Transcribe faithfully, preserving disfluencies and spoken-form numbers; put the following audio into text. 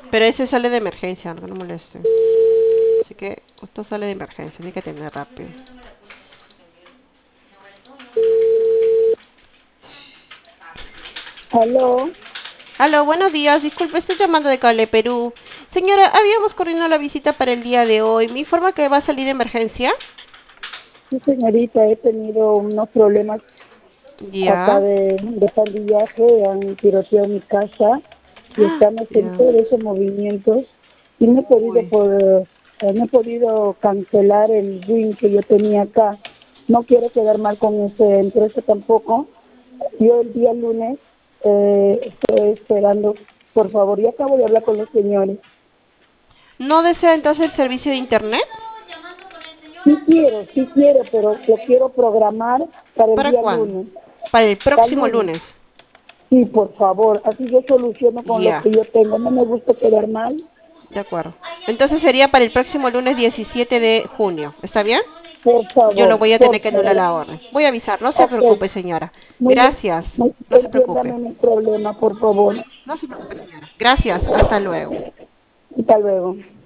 Pero ese sale de emergencia, no, no moleste. Así que esto sale de emergencia, tiene que atender rápido. Aló, Aló, buenos días. Disculpe, estoy llamando de Cable Perú. Señora, habíamos coordinado la visita para el día de hoy. ¿Me informa que va a salir de emergencia? sí señorita, he tenido unos problemas acá Ya, de, de pandillaje, han tiroteado mi casa y estamos en ya. todo ese movimiento y no he podido Uy, por, eh, no he podido cancelar el ring que yo tenía acá. No quiero quedar mal con ese empresa tampoco. Yo el día lunes eh, estoy esperando, por favor, ya acabo de hablar con los señores. ¿no desea entonces el servicio de internet? Sí quiero, sí quiero, pero lo quiero programar para el ¿Para día cuándo? lunes. Para el Para el próximo lunes. lunes. Sí, por favor, así yo soluciono con lo Ya, que yo tengo. No me gusta quedar mal. de acuerdo. Entonces sería para el próximo lunes diecisiete de junio. ¿Está bien? Por Yo lo favor, voy a tener por que anular favor. la orden. Voy a avisar, no se Ok, preocupe, señora. muy bien. Gracias. Muy- No se preocupe. Entiéndame mi problema, por favor. No se preocupe, señora. Gracias. Hasta luego. Hasta luego.